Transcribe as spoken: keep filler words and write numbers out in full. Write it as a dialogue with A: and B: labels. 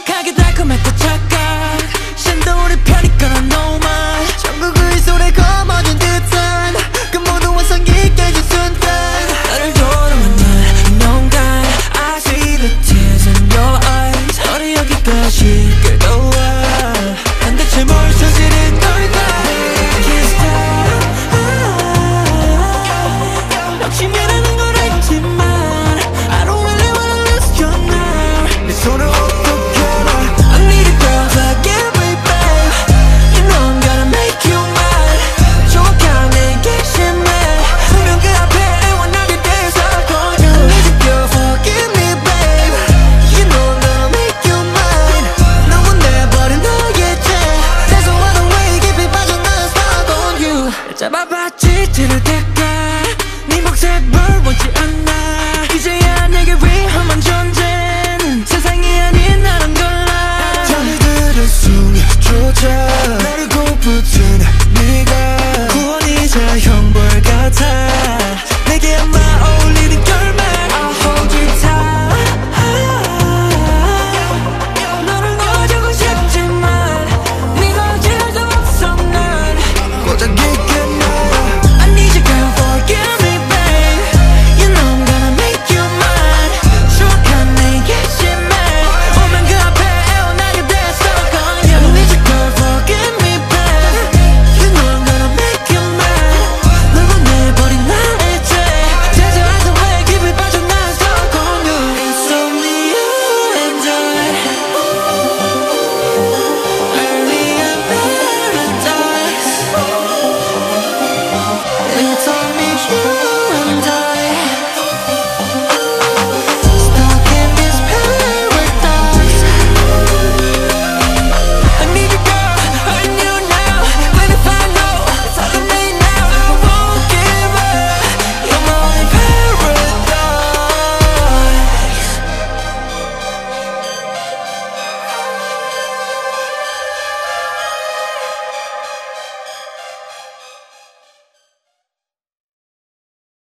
A: 고약하게 달콤했던 착각 샌도 우리 편이 끊어 no mind
B: 전국의 손에 거머쥔 듯한 그 모든 환상이 깨진 순간
A: 나를 돌아만 날 농간 I see the tears in your eyes 너를 여기까지 끌고 와 난 대체 뭘 저지른 걸까 Can't stop 욕심이라는 걸 알지만 I don't really wanna lose you now 내 손을 어떻게 놔 I need a girl like every babe You know I'm gonna make you mine 정확하게 객심해 분명 그 앞에 애원하게 돼서 for you I need you forgive me babe You know I'm gonna make you mine 너무 내버린 너의 죄 That's why the way 깊이 빠져 난 stuck on you 잡아봤지 찌를 때